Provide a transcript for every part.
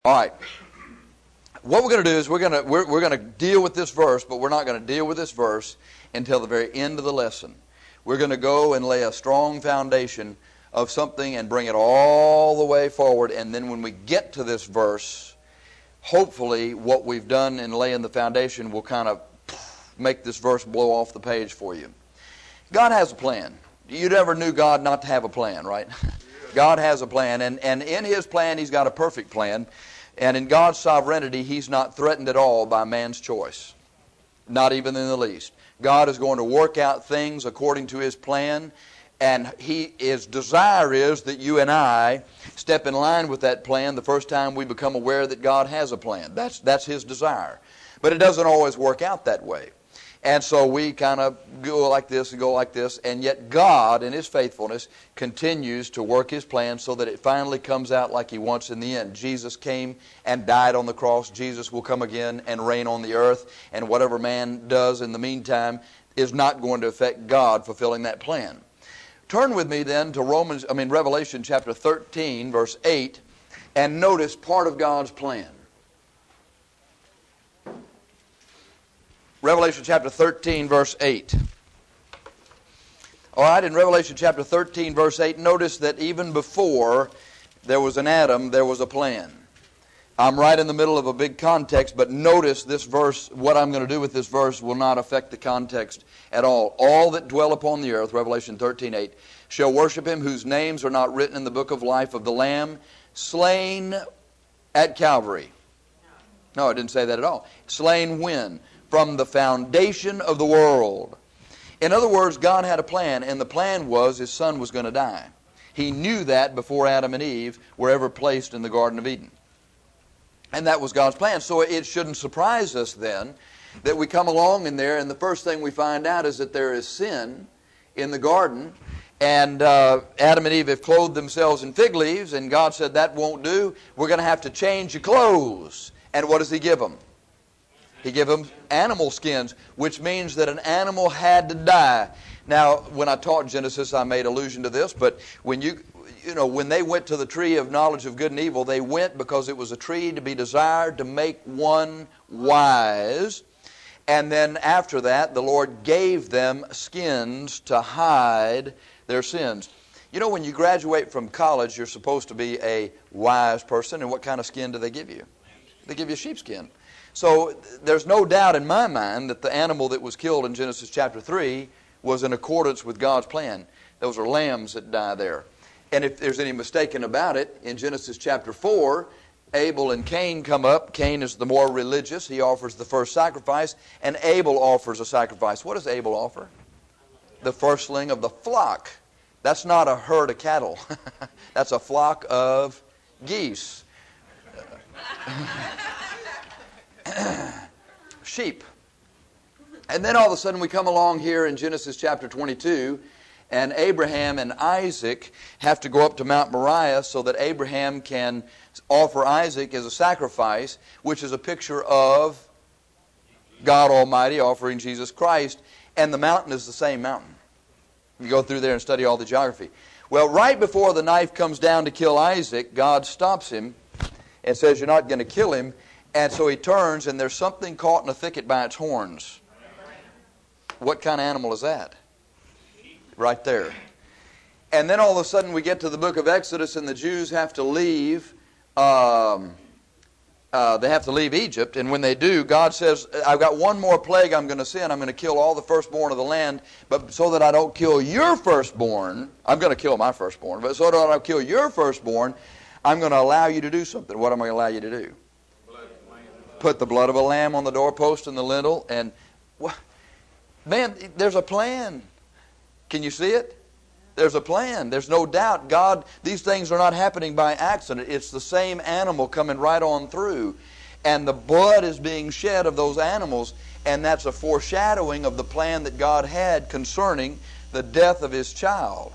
All right. What we're going to do is we're going to deal with this verse, but we're not going to deal with this verse until the very end of the lesson. We're going to go and lay a strong foundation of something and bring it all the way forward, and then when we get to this verse, hopefully what we've done in laying the foundation will kind of make this verse blow off the page for you. God has a plan. You never knew God not to have a plan, right? God has a plan, and in His plan, He's got a perfect plan. And in God's sovereignty, He's not threatened at all by man's choice. Not even in the least. God is going to work out things according to His plan, and His desire is that you and I step in line with that plan the first time we become aware that God has a plan. That's His desire. But it doesn't always work out that way. And so we kind of go like this and go like this, and yet God, in His faithfulness, continues to work His plan so that it finally comes out like He wants in the end. Jesus came and died on the cross. Jesus will come again and reign on the earth, and whatever man does in the meantime is not going to affect God fulfilling that plan. Turn with me then to Revelation chapter 13, verse 8, and notice part of God's plan. Revelation chapter 13, verse 8. All right, in Revelation chapter 13, verse 8, notice that even before there was an Adam, there was a plan. I'm right in the middle of a big context, but notice this verse, what I'm going to do with this verse will not affect the context at all. All that dwell upon the earth, Revelation 13, 8, shall worship Him whose names are not written in the book of life of the Lamb, slain at Calvary. No, it didn't say that at all. Slain when? From the foundation of the world. In other words, God had a plan, and the plan was His Son was going to die. He knew that before Adam and Eve were ever placed in the Garden of Eden. And that was God's plan. So it shouldn't surprise us then that we come along in there, and the first thing we find out is that there is sin in the garden, and Adam and Eve have clothed themselves in fig leaves, and God said, that won't do. We're going to have to change your clothes. And what does He give them? He gave them animal skins, which means that an animal had to die. Now, when I taught Genesis, I made allusion to this, but when they went to the tree of knowledge of good and evil, they went because it was a tree to be desired to make one wise. And then after that, the Lord gave them skins to hide their sins. You know, when you graduate from college, you're supposed to be a wise person, and what kind of skin do they give you? They give you a sheepskin. So there's no doubt in my mind that the animal that was killed in Genesis chapter 3 was in accordance with God's plan. Those are lambs that die there. And if there's any mistaken about it, in Genesis chapter 4, Abel and Cain come up. Cain is the more religious. He offers the first sacrifice, and Abel offers a sacrifice. What does Abel offer? The firstling of the flock. That's not a herd of cattle. That's a flock of geese. Sheep. And then all of a sudden we come along here in Genesis chapter 22, and Abraham and Isaac have to go up to Mount Moriah so that Abraham can offer Isaac as a sacrifice, which is a picture of God Almighty offering Jesus Christ, and the mountain is the same mountain. You go through there and study all the geography. Well, right before the knife comes down to kill Isaac, God stops him and says, you're not going to kill him. And so he turns, and there's something caught in a thicket by its horns. What kind of animal is that? Right there. And then all of a sudden we get to the book of Exodus, and the Jews have to leave. They have to leave Egypt, and when they do, God says, I've got one more plague I'm going to send. I'm going to kill all the firstborn of the land, but so that I don't kill your firstborn, I'm going to kill my firstborn, but so that I don't kill your firstborn, I'm going to allow you to do something. What am I going to allow you to do? Put the blood of a lamb on the doorpost and the lintel, and man, there's a plan. Can you see it? There's a plan. There's no doubt. God, these things are not happening by accident. It's the same animal coming right on through, and the blood is being shed of those animals, and that's a foreshadowing of the plan that God had concerning the death of His child.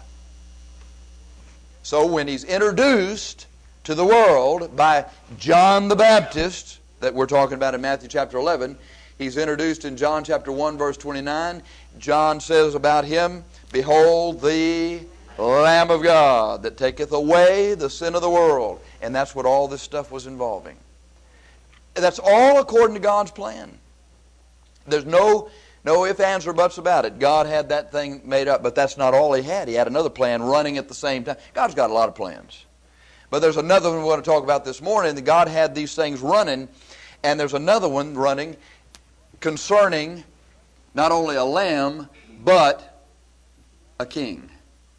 So when He's introduced to the world by John the Baptist, that we're talking about in Matthew chapter 11, He's introduced in John chapter 1 verse 29. John says about Him, behold the Lamb of God that taketh away the sin of the world. And that's what all this stuff was involving. That's all according to God's plan. There's no ifs, ands, or buts about it. God had that thing made up, but that's not all He had. He had another plan running at the same time. God's got a lot of plans. But there's another one we want to talk about this morning, that God had these things running, and there's another one running concerning not only a lamb, but a king.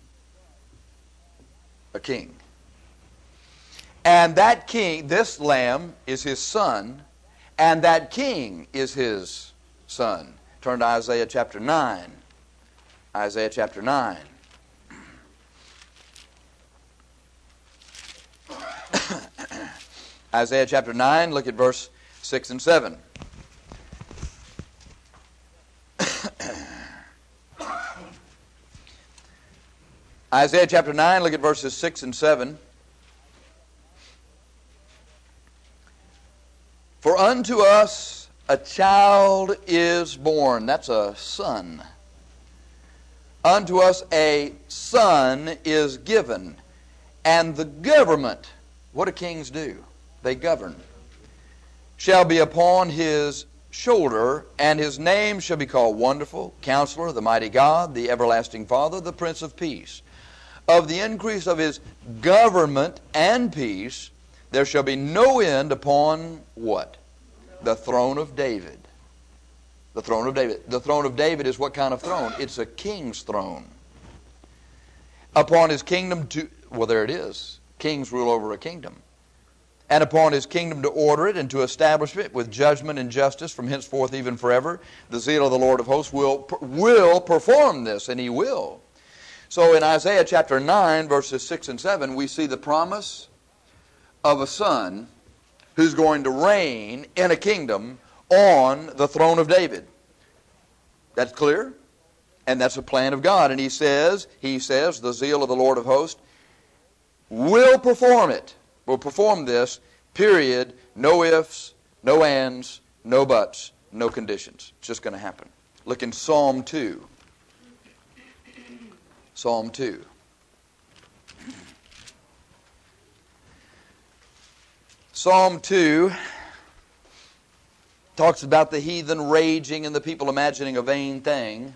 A king. And that king, this lamb, is His son, and that king is His son. Turn to Isaiah chapter 9. Isaiah chapter 9. Isaiah chapter 9, look at verse 6 and 7. Isaiah chapter 9, look at verses 6 and 7. For unto us a child is born. That's a son. Unto us a son is given. And the government, what do kings do? They govern. Shall be upon His shoulder, and His name shall be called Wonderful, Counselor, the Mighty God, the Everlasting Father, the Prince of Peace. Of the increase of His government and peace, there shall be no end upon what? The throne of David. The throne of David. The throne of David is what kind of throne? It's a king's throne. Upon His kingdom to, well, there it is. Kings rule over a kingdom. And upon His kingdom to order it and to establish it with judgment and justice from henceforth even forever. The zeal of the Lord of hosts will perform this, and He will. So in Isaiah chapter 9, verses 6 and 7, we see the promise of a son who's going to reign in a kingdom on the throne of David. That's clear? And that's a plan of God. And He says, the zeal of the Lord of hosts will perform it. Will perform this, period. No ifs, no ands, no buts, no conditions. It's just going to happen. Look in Psalm 2. Psalm 2. Psalm 2 talks about the heathen raging and the people imagining a vain thing.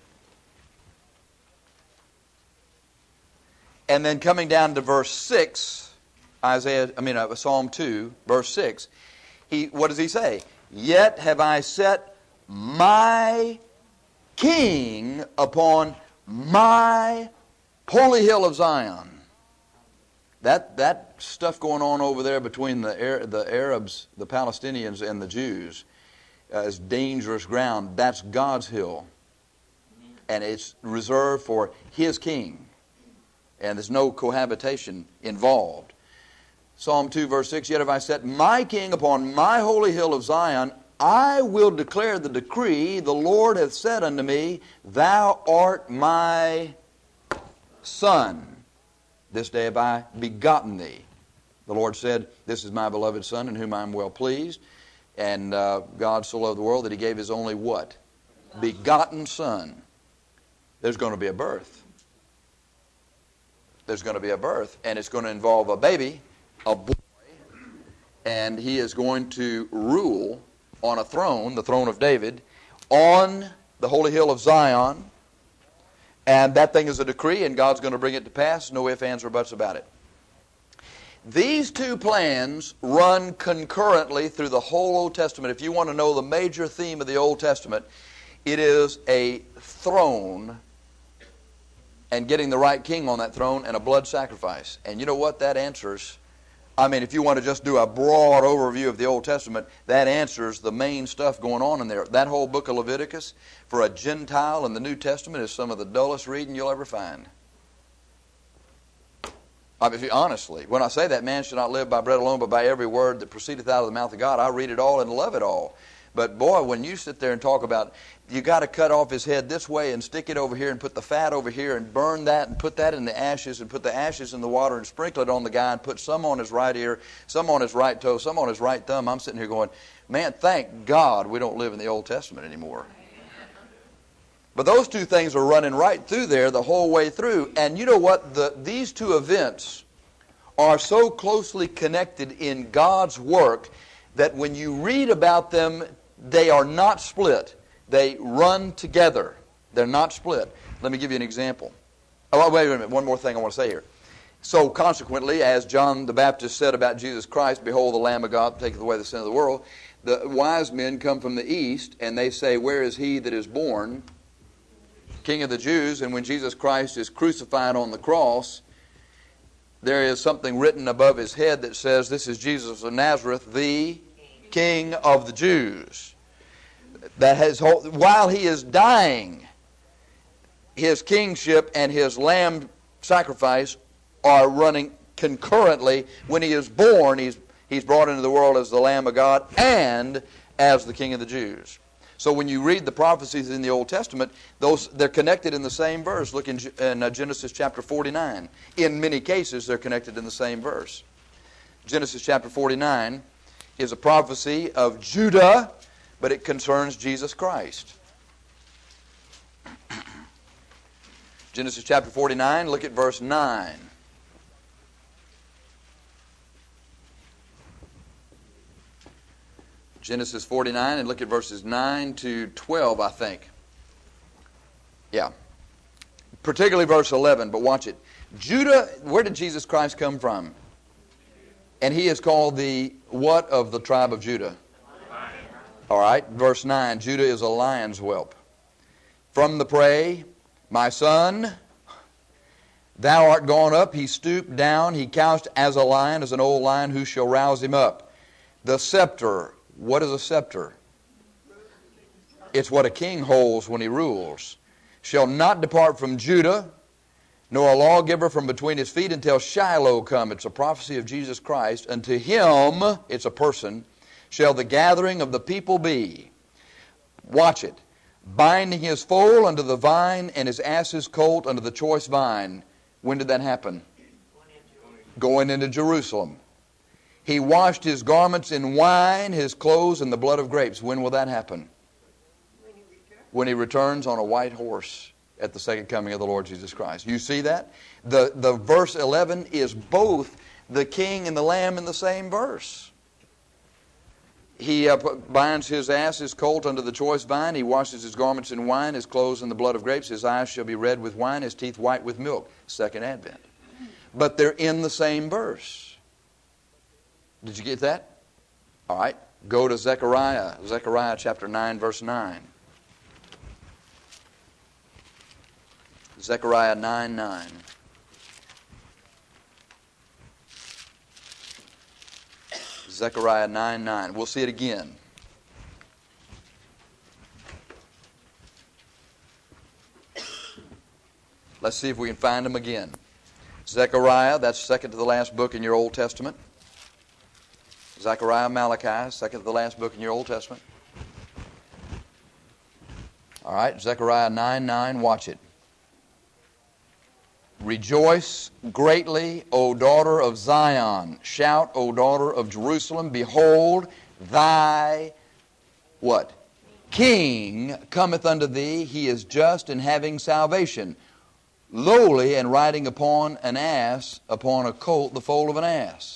And then coming down to verse 6, Psalm 2, verse 6, what does he say? Yet have I set my king upon my holy hill of Zion. That stuff going on over there between the Arabs, the Palestinians, and the Jews is dangerous ground. That's God's hill. And it's reserved for His king. And there's no cohabitation involved. Psalm 2, verse 6, Yet have I set my king upon my holy hill of Zion. I will declare the decree. The Lord hath said unto me, Thou art my son. This day have I begotten thee. The Lord said, This is my beloved Son, in whom I am well pleased. And God so loved the world that He gave His only what? Begotten Son. There's going to be a birth. There's going to be a birth. And it's going to involve a baby, a boy. And he is going to rule on a throne, the throne of David, on the holy hill of Zion. And that thing is a decree, and God's going to bring it to pass. No ifs, ands, or buts about it. These two plans run concurrently through the whole Old Testament. If you want to know the major theme of the Old Testament, it is a throne and getting the right king on that throne and a blood sacrifice. And you know what? That answers, if you want to just do a broad overview of the Old Testament, that answers the main stuff going on in there. That whole book of Leviticus, for a Gentile in the New Testament, is some of the dullest reading you'll ever find. Honestly, when I say that man should not live by bread alone, but by every word that proceedeth out of the mouth of God, I read it all and love it all. But boy, when you sit there and talk about, you got to cut off his head this way and stick it over here and put the fat over here and burn that and put that in the ashes and put the ashes in the water and sprinkle it on the guy and put some on his right ear, some on his right toe, some on his right thumb. I'm sitting here going, man, thank God we don't live in the Old Testament anymore. But those two things are running right through there the whole way through. And you know what? These two events are so closely connected in God's work that when you read about them, they are not split. They run together. They're not split. Let me give you an example. Oh, wait a minute. One more thing I want to say here. So consequently, as John the Baptist said about Jesus Christ, behold the Lamb of God taketh away the sin of the world, the wise men come from the east, and they say, where is he that is born King of the Jews? And when Jesus Christ is crucified on the cross, there is something written above his head that says, this is Jesus of Nazareth, the King of the Jews. While he is dying, his kingship and his lamb sacrifice are running concurrently. When he is born, he's brought into the world as the Lamb of God and as the King of the Jews. So when you read the prophecies in the Old Testament, they're connected in the same verse. Look in Genesis chapter 49. In many cases, they're connected in the same verse. Genesis chapter 49 is a prophecy of Judah, but it concerns Jesus Christ. Genesis chapter 49, look at verse 9. Genesis 49, and look at verses 9 to 12, I think. Yeah. Particularly verse 11, but watch it. Judah, where did Jesus Christ come from? And he is called the what of the tribe of Judah? All right, verse 9. Judah is a lion's whelp. From the prey, my son, thou art gone up. He stooped down. He couched as a lion, as an old lion. Who shall rouse him up? The scepter. What is a scepter? It's what a king holds when he rules. Shall not depart from Judah, nor a lawgiver from between his feet until Shiloh come. It's a prophecy of Jesus Christ. Unto him, it's a person, shall the gathering of the people be. Watch it. Binding his foal unto the vine and his ass's colt unto the choice vine. When did that happen? Going into Jerusalem. He washed his garments in wine, his clothes in the blood of grapes. When will that happen? When he returns on a white horse at the second coming of the Lord Jesus Christ. You see that? The verse 11 is both the king and the lamb in the same verse. He binds his ass, his colt, under the choice vine. He washes his garments in wine, his clothes in the blood of grapes. His eyes shall be red with wine, his teeth white with milk. Second advent. But they're in the same verse. Did you get that? All right. Go to Zechariah. Zechariah chapter 9, verse 9. Zechariah 9:9. Zechariah 9:9. We'll see it again. Let's see if we can find them again. Zechariah, that's second to the last book in your Old Testament. Zechariah, Malachi, second to the last book in your Old Testament. All right, Zechariah 9:9, watch it. Rejoice greatly, O daughter of Zion. Shout, O daughter of Jerusalem. Behold, thy, what? King cometh unto thee. He is just and having salvation. Lowly and riding upon an ass, upon a colt, the foal of an ass.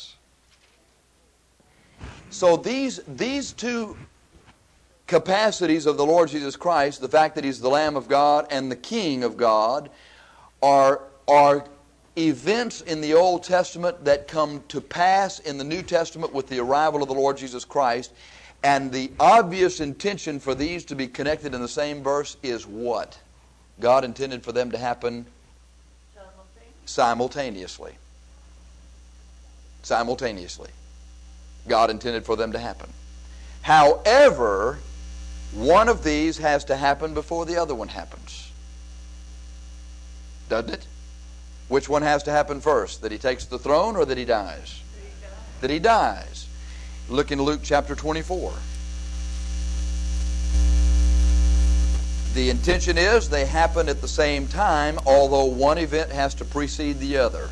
So these two capacities of the Lord Jesus Christ, the fact that He's the Lamb of God and the King of God, are events in the Old Testament that come to pass in the New Testament with the arrival of the Lord Jesus Christ. And the obvious intention for these to be connected in the same verse is what? God intended for them to happen simultaneously. Simultaneously. God intended for them to happen. However, one of these has to happen before the other one happens. Doesn't it? Which one has to happen first? That He takes the throne or that He dies? That He dies. Look in Luke chapter 24. The intention is they happen at the same time, although one event has to precede the other.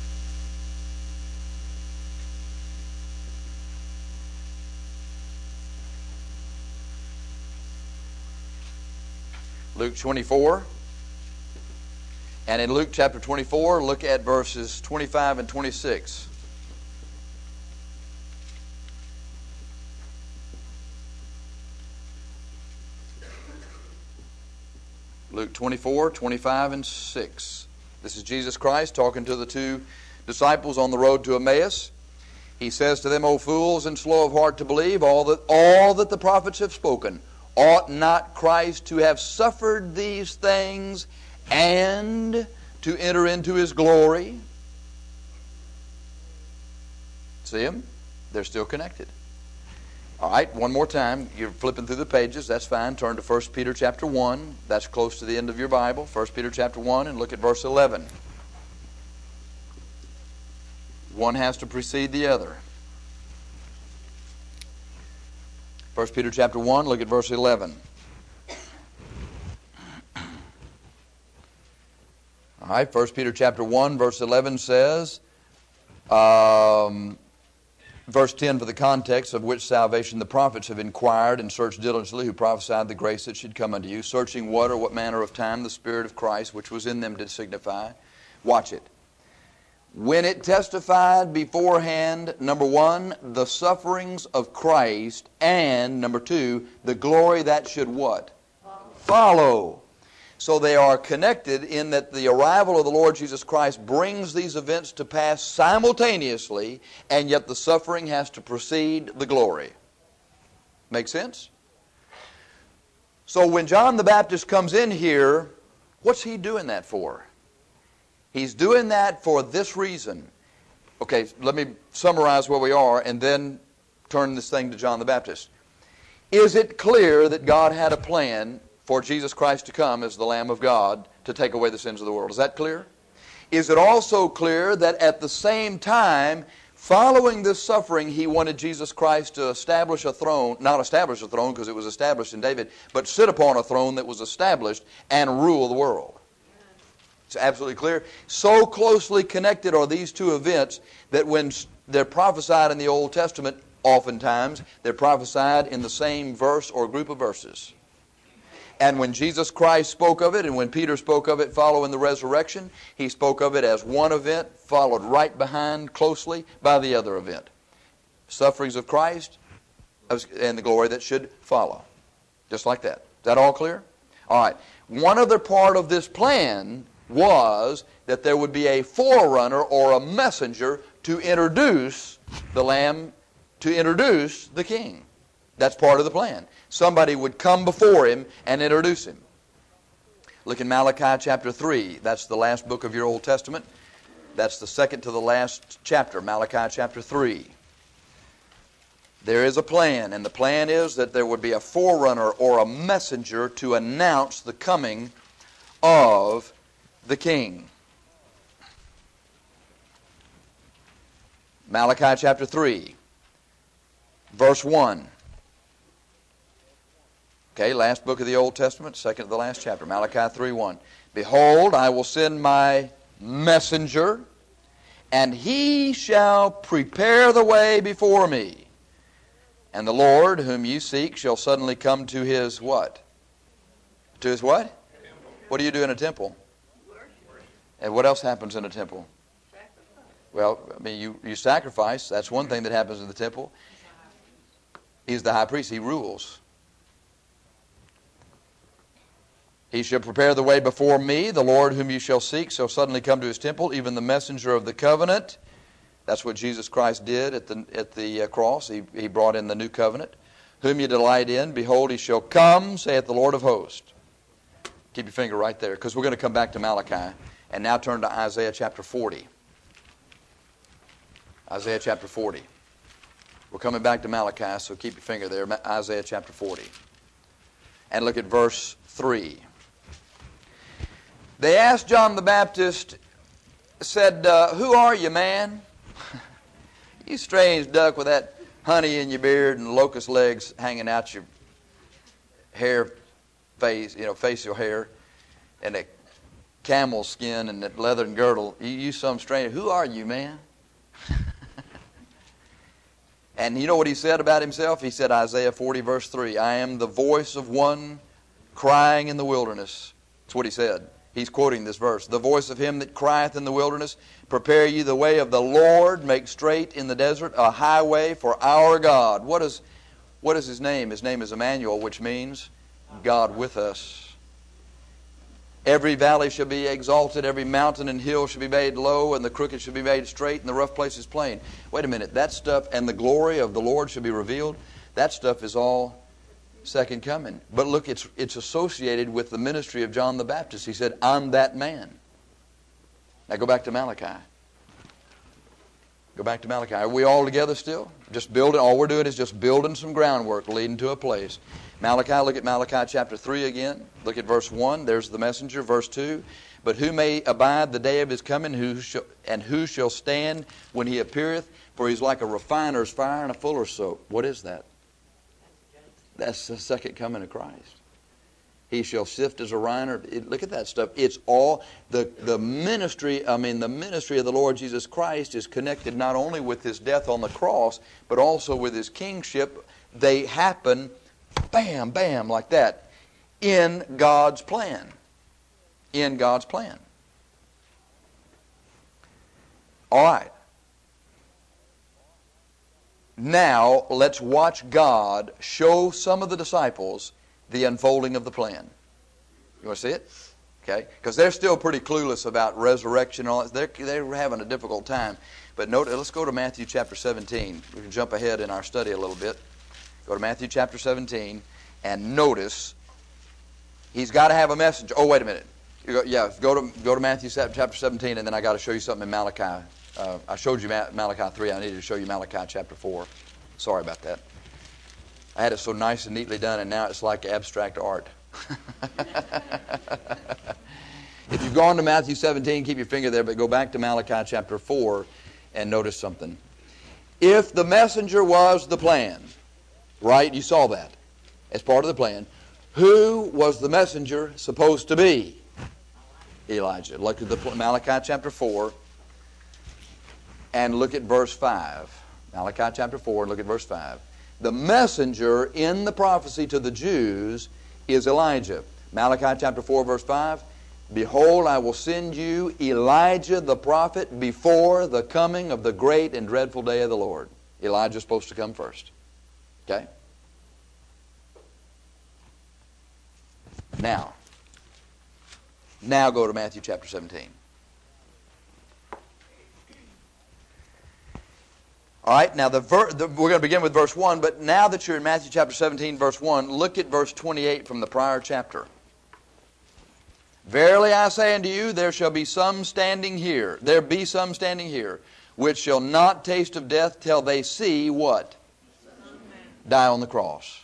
Luke 24. And in Luke chapter 24, look at verses 25 and 26. Luke 24, 25, and 6. This is Jesus Christ talking to the two disciples on the road to Emmaus. He says to them, O fools and slow of heart to believe all that the prophets have spoken. Ought not Christ to have suffered these things and to enter into His glory? See them? They're still connected. All right, one more time. You're flipping through the pages. That's fine. Turn to 1 Peter chapter 1. That's close to the end of your Bible. 1 Peter chapter 1 and look at verse 11. One has to precede the other. 1 Peter chapter 1, look at verse 11. All right, 1 Peter chapter 1, verse 11 says, verse 10, for the context of which salvation the prophets have inquired and searched diligently, who prophesied the grace that should come unto you, searching what or what manner of time the Spirit of Christ, which was in them, did signify. Watch it. When it testified beforehand, number one, the sufferings of Christ, and number two, the glory that should what? Follow. So they are connected in that the arrival of the Lord Jesus Christ brings these events to pass simultaneously, and yet the suffering has to precede the glory. Make sense? So when John the Baptist comes in here, what's he doing that for? He's doing that for this reason. Okay, let me summarize where we are and then turn this thing to John the Baptist. Is it clear that God had a plan for Jesus Christ to come as the Lamb of God to take away the sins of the world? Is that clear? Is it also clear that at the same time, following this suffering, He wanted Jesus Christ to establish a throne, not establish a throne because it was established in David, but sit upon a throne that was established and rule the world? It's absolutely clear. So closely connected are these two events that when they're prophesied in the Old Testament, oftentimes they're prophesied in the same verse or group of verses. And when Jesus Christ spoke of it, and when Peter spoke of it following the resurrection, he spoke of it as one event followed right behind closely by the other event. Sufferings of Christ and the glory that should follow. Just like that. Is that all clear? All right. One other part of this plan was that there would be a forerunner or a messenger to introduce the Lamb, to introduce the King. That's part of the plan. Somebody would come before Him and introduce Him. Look in Malachi chapter 3. That's the last book of your Old Testament. That's the second to the last chapter, Malachi chapter 3. There is a plan, and the plan is that there would be a forerunner or a messenger to announce the coming of the King. Malachi chapter 3, verse 1. Okay, last book of the Old Testament, second to the last chapter, Malachi 3:1. Behold, I will send my messenger, and he shall prepare the way before me. And the Lord, whom you seek, shall suddenly come to His what? To His what? Temple. What do you do in a temple? And what else happens in a temple? Well, I mean, you sacrifice. That's one thing that happens in the temple. He's the high priest. He rules. He shall prepare the way before me. The Lord whom you shall seek shall suddenly come to His temple, even the messenger of the covenant. That's what Jesus Christ did at the cross. He brought in the new covenant. Whom you delight in, behold, He shall come, saith the Lord of hosts. Keep your finger right there, because we're going to come back to Malachi. And now turn to Isaiah chapter 40. Isaiah chapter 40. We're coming back to Malachi, so keep your finger there. Isaiah chapter 40. And look at verse 3. They asked John the Baptist, said, who are you, man? You strange duck with that honey in your beard and locust legs hanging out your hair, facial hair, and a camel skin and that leathern girdle. You some stranger. Who are you, man? And you know what he said about himself? He said, Isaiah 40 verse 3, I am the voice of one crying in the wilderness. That's what he said. He's quoting this verse. The voice of him that crieth in the wilderness, prepare ye the way of the Lord, make straight in the desert a highway for our God. What is His name? His name is Emmanuel, which means God with us. Every valley shall be exalted, every mountain and hill shall be made low, and the crooked shall be made straight, and the rough places plain. Wait a minute, that stuff, and the glory of the Lord shall be revealed, that stuff is all second coming. But look, it's associated with the ministry of John the Baptist. He said, I'm that man. Now go back to Malachi. Go back to Malachi. Are we all together still? Just building. All we're doing is just building some groundwork leading to a place. Malachi, look at Malachi chapter 3 again. Look at verse 1. There's the messenger. Verse 2. But who may abide the day of his coming, who shall stand when he appeareth? For he's like a refiner's fire and a fuller's soap. What is that? That's the second coming of Christ. He shall sift as a refiner. Look at that stuff. It's all the ministry. The ministry of the Lord Jesus Christ is connected not only with His death on the cross, but also with His kingship. They happen, bam, bam, like that, in God's plan. In God's plan. All right. Now let's watch God show some of the disciples the unfolding of the plan. You want to see it? Okay? Because they're still pretty clueless about resurrection and all that. They're having a difficult time. But note, let's go to Matthew chapter 17. We can jump ahead in our study a little bit. Go to Matthew chapter 17 and notice he's got to have a message. Oh, wait a minute. Go to Matthew chapter 17, and then I got to show you something in Malachi. I showed you Malachi 3. I needed to show you Malachi chapter 4. Sorry about that. I had it so nice and neatly done, and now it's like abstract art. If you've gone to Matthew 17, keep your finger there, but go back to Malachi chapter 4 and notice something. If the messenger was the plan, right? You saw that as part of the plan. Who was the messenger supposed to be? Elijah. Look at Malachi chapter 4 and look at verse 5. Malachi chapter 4 and look at verse 5. The messenger in the prophecy to the Jews is Elijah. Malachi chapter 4 verse 5. Behold, I will send you Elijah the prophet before the coming of the great and dreadful day of the Lord. Elijah's supposed to come first. Okay? Now go to Matthew chapter 17. All right, now we're going to begin with verse 1, but now that you're in Matthew chapter 17, verse 1, look at verse 28 from the prior chapter. Verily I say unto you, there be some standing here, which shall not taste of death till they see what? Die on the cross.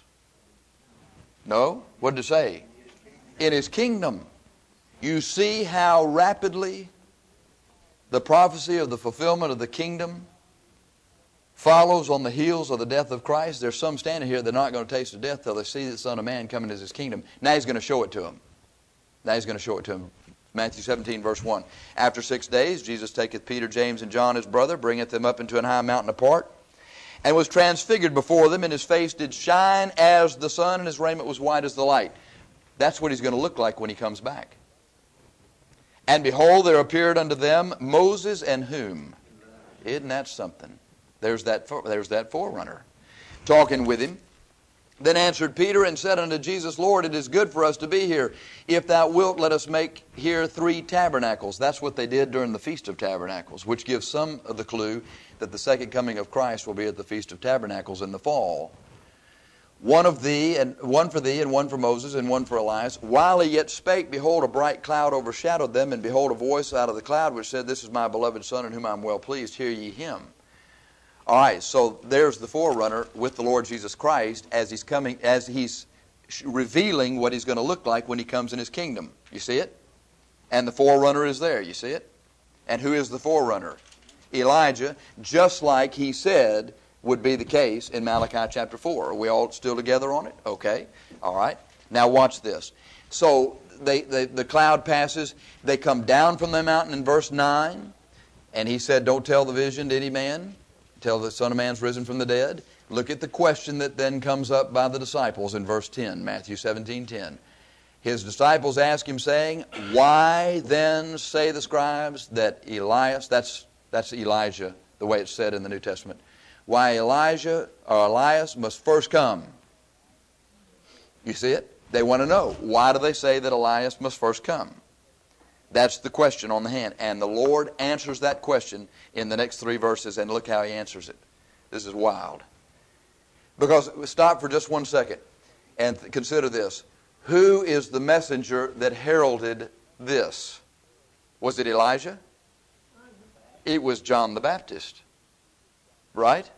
No? What did it say? In His kingdom. You see how rapidly the prophecy of the fulfillment of the kingdom follows on the heels of the death of Christ. There's some standing here that are not going to taste of death till they see the Son of Man coming into His kingdom. Now He's going to show it to them. Matthew 17, verse 1. After 6 days, Jesus taketh Peter, James, and John his brother, bringeth them up into an high mountain apart, and was transfigured before them, and His face did shine as the sun, and His raiment was white as the light. That's what He's going to look like when He comes back. And behold, there appeared unto them Moses and whom? Isn't that something? There's that forerunner talking with Him. Then answered Peter and said unto Jesus, Lord, it is good for us to be here. If thou wilt, let us make here 3 tabernacles. That's what they did during the Feast of Tabernacles, which gives some of the clue that the second coming of Christ will be at the Feast of Tabernacles in the fall. One for thee, and one for Moses, and one for Elias. While he yet spake, behold, a bright cloud overshadowed them, and behold, a voice out of the cloud which said, This is my beloved Son, in whom I am well pleased. Hear ye Him. All right, so there's the forerunner with the Lord Jesus Christ as He's coming, as He's revealing what He's going to look like when He comes in His kingdom. You see it? And the forerunner is there. You see it? And who is the forerunner? Elijah, just like He said would be the case in Malachi chapter 4. Are we all still together on it? Okay. All right. Now watch this. So the cloud passes. They come down from the mountain in verse 9. And He said, Don't tell the vision to any man till the Son of Man's risen from the dead. Look at the question that then comes up by the disciples in verse 10, Matthew 17:10. His disciples ask Him, saying, Why then say the scribes that Elias, that's Elijah, the way it's said in the New Testament, why Elijah or Elias must first come? You see it? They want to know. Why do they say that Elias must first come? That's the question on the hand. And the Lord answers that question in the next 3 verses, and look how He answers it. This is wild. Because, stop for just 1 second and consider this. Who is the messenger that heralded this? Was it Elijah? It was John the Baptist. Right?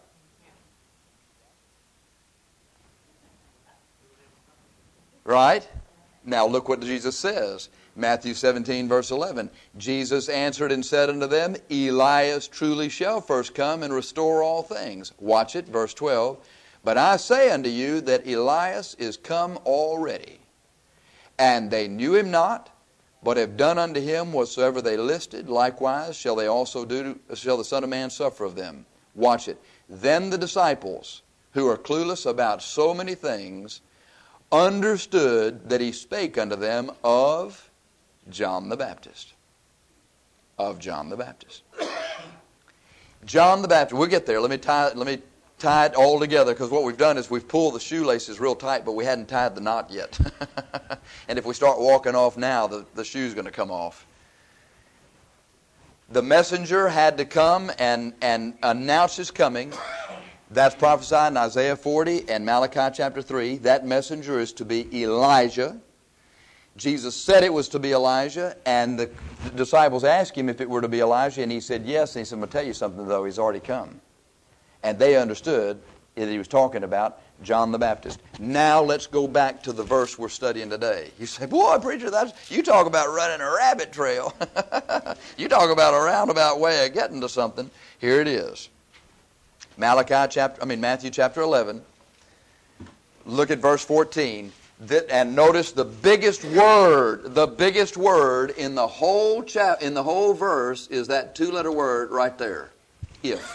Right? Now look what Jesus says. Matthew 17, verse 11. Jesus answered and said unto them, Elias truly shall first come and restore all things. Watch it, verse 12. But I say unto you that Elias is come already. And they knew him not, but have done unto him whatsoever they listed. Likewise shall the Son of Man suffer of them. Watch it. Then the disciples, who are clueless about so many things, understood that he spake unto them of John the Baptist. Of John the Baptist. John the Baptist. We'll get there. Let me tie it all together, because what we've done is we've pulled the shoelaces real tight, but we hadn't tied the knot yet. And if we start walking off now, the shoe's going to come off. The messenger had to come and announce his coming. That's prophesied in Isaiah 40 and Malachi chapter 3. That messenger is to be Elijah. Jesus said it was to be Elijah, and the disciples asked him if it were to be Elijah, and he said yes. And he said, I'm going to tell you something, though. He's already come. And they understood that he was talking about John the Baptist. Now let's go back to the verse we're studying today. You say, boy, preacher, you talk about running a rabbit trail. You talk about a roundabout way of getting to something. Here it is. Matthew chapter 11. Look at verse 14. And notice the biggest word in the whole verse is that 2-letter word right there. If.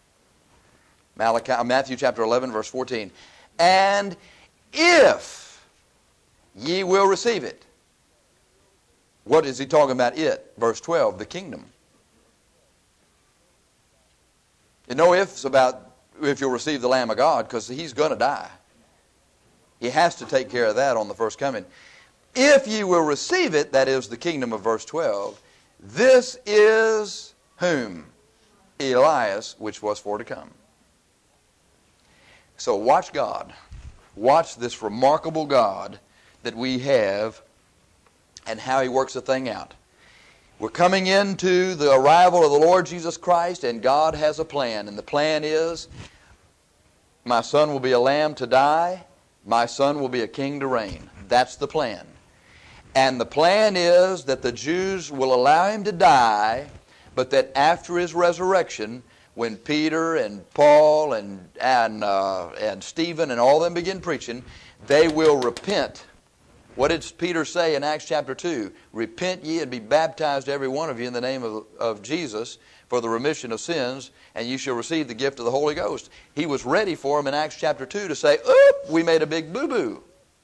Matthew chapter 11, verse 14. And if ye will receive it. What is he talking about it? Verse 12, the kingdom. And no ifs about if you'll receive the Lamb of God, because he's going to die. He has to take care of that on the first coming. If ye will receive it, that is the kingdom of verse 12, this is whom? Elias, which was for to come. So watch God. Watch this remarkable God that we have and how he works the thing out. We're coming into the arrival of the Lord Jesus Christ, and God has a plan. And the plan is, my son will be a lamb to die. My son will be a king to reign. That's the plan. And the plan is that the Jews will allow him to die, but that after his resurrection, when Peter and Paul and Stephen and all of them begin preaching, they will repent. What did Peter say in Acts chapter 2? Repent ye and be baptized every one of you in the name of Jesus for the remission of sins, and you shall receive the gift of the Holy Ghost. He was ready for them in Acts chapter 2 to say, oop, we made a big boo-boo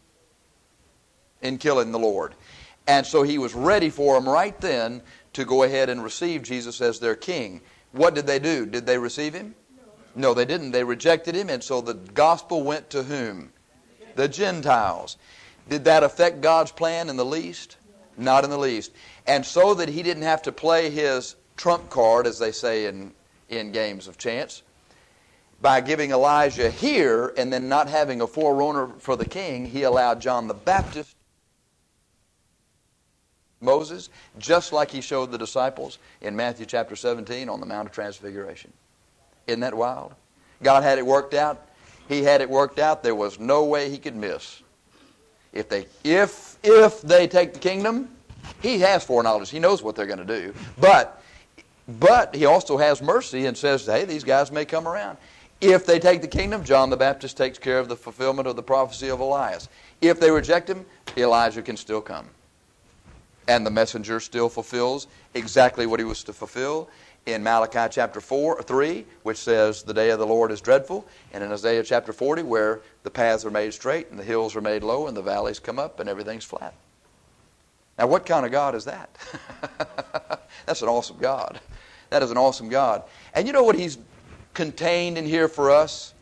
in killing the Lord. And so he was ready for them right then to go ahead and receive Jesus as their king. What did they do? Did they receive him? No, they didn't. They rejected him, and so the gospel went to whom? The Gentiles. Did that affect God's plan in the least? Not in the least. And so that he didn't have to play his trump card, as they say in games of chance, by giving Elijah here and then not having a forerunner for the king, he allowed John the Baptist, Moses, just like he showed the disciples in Matthew chapter 17 on the Mount of Transfiguration. Isn't that wild? God had it worked out. He had it worked out. There was no way he could miss. If they take the kingdom, he has foreknowledge. He knows what they're going to do. But he also has mercy and says, hey, these guys may come around. If they take the kingdom, John the Baptist takes care of the fulfillment of the prophecy of Elias. If they reject him, Elijah can still come. And the messenger still fulfills exactly what he was to fulfill in Malachi chapter 3, which says the day of the Lord is dreadful, and in Isaiah chapter 40, where the paths are made straight and the hills are made low and the valleys come up and everything's flat. Now, what kind of God is that? That's an awesome God. That is an awesome God. And you know what he's contained in here for us?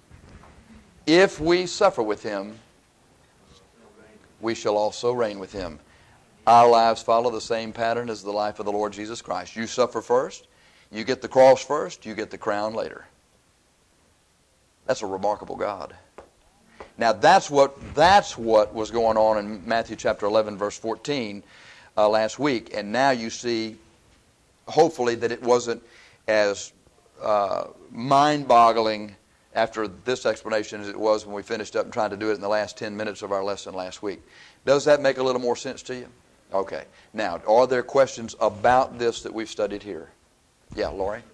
If we suffer with him, we shall also reign with him. Our lives follow the same pattern as the life of the Lord Jesus Christ. You suffer first, you get the cross first, you get the crown later. That's a remarkable God. Now that's what was going on in Matthew chapter 11, verse 14 last week. And now you see, hopefully, that it wasn't as mind-boggling after this explanation as it was when we finished up and tried to do it in the last 10 minutes of our lesson last week. Does that make a little more sense to you? Okay. Now, are there questions about this that we've studied here? Yeah, Lori?